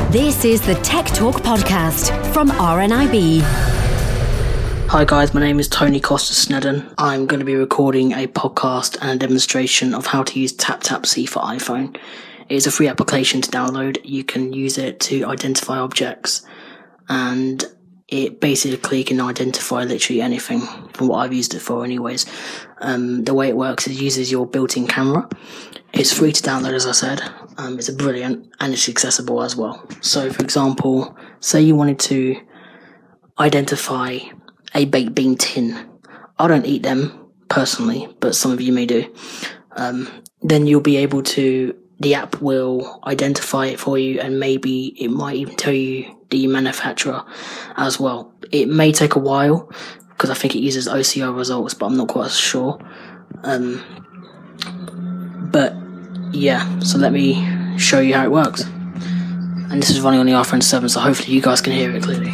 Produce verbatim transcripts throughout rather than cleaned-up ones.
This is the Tech Talk podcast from R N I B. Hi guys, my name is Tony Costa-Snedden. I'm going to be recording a podcast and a demonstration of how to use TapTapSee for iPhone. It is a free application to download. You can use it to identify objects, and it basically can identify literally anything from what I've used it for anyways. Um, the way it works is it uses your built-in camera. It's free to download, as I said. Um, it's a brilliant, and it's accessible as well. So for example, say you wanted to identify a baked bean tin. I don't eat them personally, but some of you may do. Um, then you'll be able to, the app will identify it for you, and maybe it might even tell you the manufacturer as well. It may take a while because I think it uses O C R results, but I'm not quite sure. Um, but yeah, so let me show you how it works. And this is running on the iPhone seven, so hopefully you guys can hear it clearly.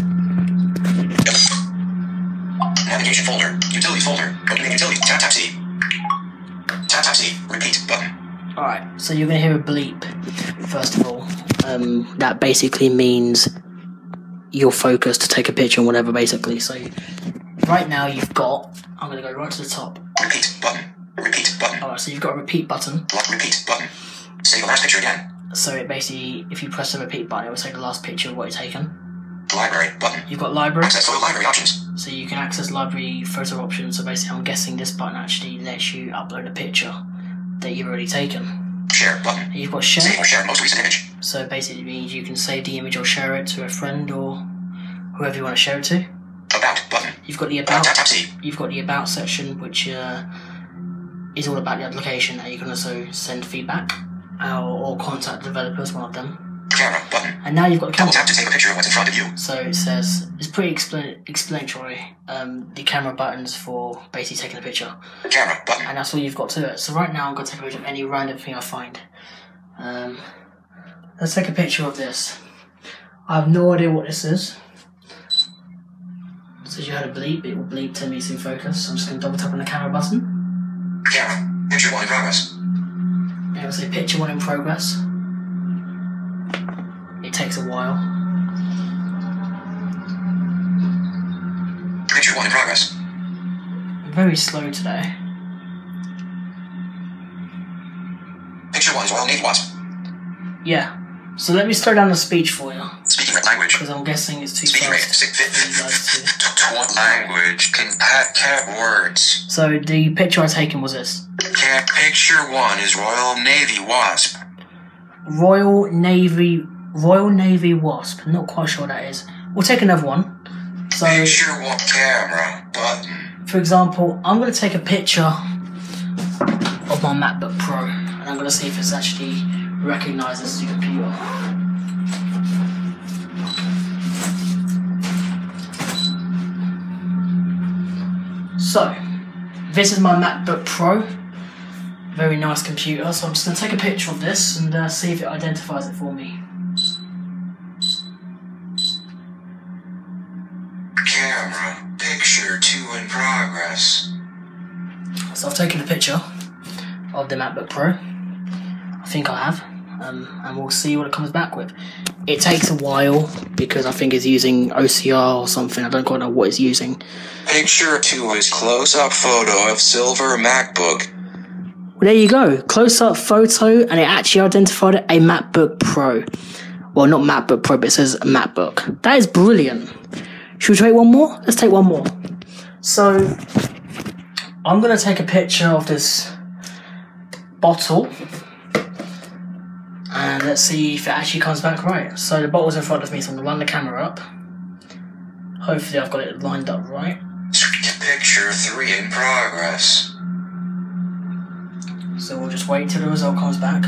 Navigation folder, utilities folder, opening utilities, TapTapSee. TapTapSee, repeat button. Alright, so you're going to hear a bleep, first of all. Um, that basically means you're focused to take a picture and whatever, basically. So right now you've got, I'm going to go right to the top. Repeat button, repeat button. Alright, so you've got a repeat button. Repeat button. Save the last picture again. So it basically, if you press the repeat button, it will say the last picture of what you've taken. Library button. You've got library. Access photo library options. So you can access library photo options. So basically, I'm guessing this button actually lets you upload a picture that you've already taken. Share button. And you've got share. Save or share most recent image. So basically, it means you can save the image or share it to a friend or whoever you want to share it to. About button. You've got the about. TapTapSee. You've got the about section, which uh, is all about the application, and you can also send feedback uh, or contact developers. One of them. Camera button. And now you've got the camera. Double tap to take a picture of what's in front of you. So it says, it's pretty explan- explanatory, um, the camera buttons for basically taking a picture. Camera button. And that's all you've got to it. So right now I'm going to take a picture of any random thing I find. Um, let's take a picture of this. I have no idea what this is. It says you had a bleep, it will bleep to me to focus. So I'm just going to double tap on the camera button. Camera. Picture one in progress. And it will say picture one in progress. It takes a while. Picture one in progress. I'm very slow today. Picture one is Royal Navy Wasp. Yeah. So let me slow down the speech for you. Speaking rate language. Because I'm guessing it's too Speaking rate. fast for you guys to... What language can pat cat words? So the picture I taken was this. Cat picture one is Royal Navy Wasp. Royal Navy... Royal Navy Wasp. I'm not quite sure what that is. We'll take another one. So, picture one camera button. for example, I'm going to take a picture of my MacBook Pro, and I'm going to see if it's actually recognises the computer. So, this is my MacBook Pro. Very nice computer. So I'm just going to take a picture of this and uh, see if it identifies it for me. Camera, picture two in progress. So I've taken a picture of the MacBook Pro. I think I have. Um, and we'll see what it comes back with. It takes a while because I think it's using O C R or something. I don't quite know what it's using. Picture two is close-up photo of silver MacBook. Well, there you go. Close-up photo, and it actually identified it a MacBook Pro. Well, not MacBook Pro, but it says MacBook. That is brilliant. Should we take one more? Let's take one more. So, I'm going to take a picture of this bottle. And let's see if it actually comes back right. So the bottle's in front of me, so I'm going to run the camera up. Hopefully I've got it lined up right. Picture three in progress. So we'll just wait till the result comes back.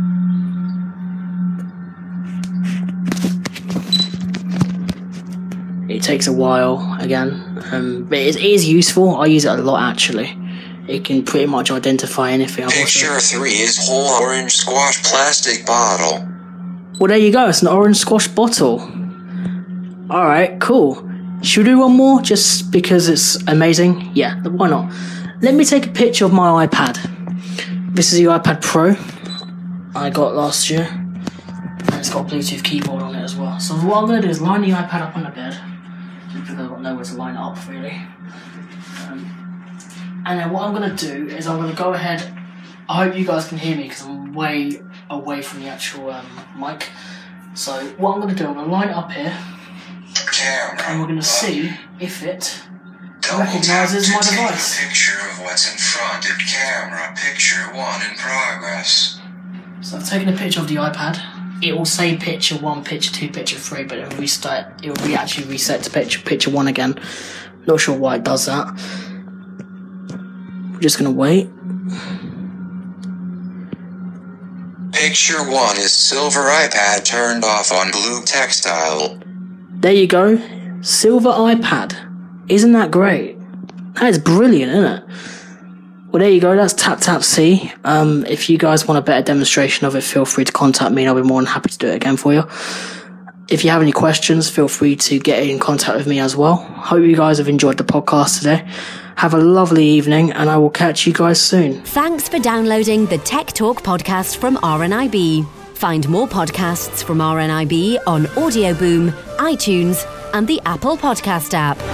It takes a while again, um, but it is useful. I use it a lot actually. It can pretty much identify anything. Picture three is whole orange squash plastic bottle. Well, there you go. It's an orange squash bottle. Alright, cool. Should we do one more just because it's amazing? Yeah, why not? Let me take a picture of my iPad. This is the iPad Pro I got last year. And it's got a Bluetooth keyboard on it as well. So what I'm going to do is line the iPad up on the bed, because I've got nowhere to line it up really. Um, and then what I'm going to do is I'm going to go ahead. I hope you guys can hear me because I'm way away from the actual um, mic. So what I'm going to do, I'm going to line it up here, Camera. and we're going to see if it Double recognises my tap to take a device. picture of what's in front of camera. Picture one in progress. So I've taken a picture of the iPad. It will say picture one, picture two, picture three, but it'll restart. It will re- actually reset to picture picture one again. Not sure why it does that. We're just gonna wait. Picture one is silver iPad turned off on blue textile. There you go, silver iPad. Isn't that great? That is brilliant, isn't it? Well, there you go, that's TapTapC. Um, if you guys want a better demonstration of it, feel free to contact me and I'll be more than happy to do it again for you. If you have any questions, feel free to get in contact with me as well. Hope you guys have enjoyed the podcast today. Have a lovely evening and I will catch you guys soon. Thanks for downloading the Tech Talk podcast from R N I B. Find more podcasts from R N I B on Audio Boom, iTunes, and the Apple Podcast app.